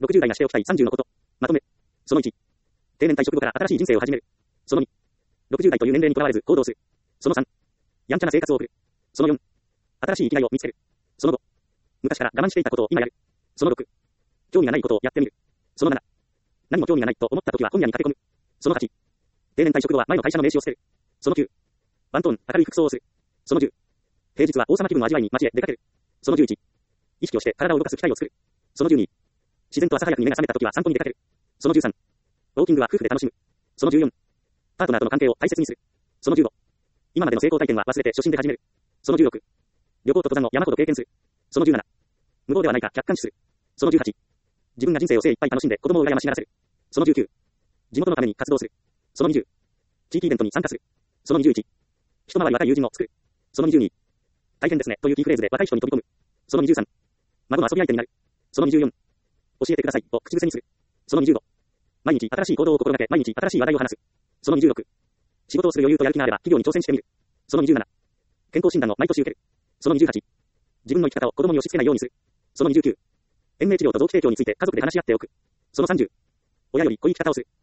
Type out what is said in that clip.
60代がしておきたい30のこと。まとめ。その1。定年退職後から新しい人生を始める。その2。60代という年齢にとらわれず行動する。その3。やんちゃな生活を送る。その4。新しい生きがいを見つける。その5。昔から我慢していたことを今やる。その6。興味がないことをやってみる。その7。何も興味がないと思ったときは本屋に駆け込む。その8。定年退職後は前の会社の名刺を捨てる。その9。ワントーン、明るい服装をする。その10。平日は王様気分を味わいに街へ出かける。その11。意識をして体を動かす機会を作る。その12。自然と朝早くに目が覚めたときは散歩に出かける。その13。ウォーキングは夫婦で楽しむ。その14。パートナーとの関係を大切にする。その15。今までの成功体験は忘れて初心で始める。その16。旅行と登山を山ほど経験する。その17。無謀ではないか客観視する。その18。自分が人生を精一杯楽しんで子供を羨ましがらせる。その19。地元のために活動する。その20。地域イベントに参加する。その21。一回り若い友人を作る。その22。大変ですねというキーフレーズで若い人に飛び込む。その23。孫の遊び相手になる。その24。教えてくださいを口癖にする。その25。毎日新しい行動を心がけ、毎日新しい話題を話す。その26。仕事をする余裕とやる気があれば企業に挑戦してみる。その27。健康診断を毎年受ける。その28。自分の生き方を子供に押し付けないようにする。その29。延命治療と臓器提供について家族で話し合っておく。その30。親より子生き方をする。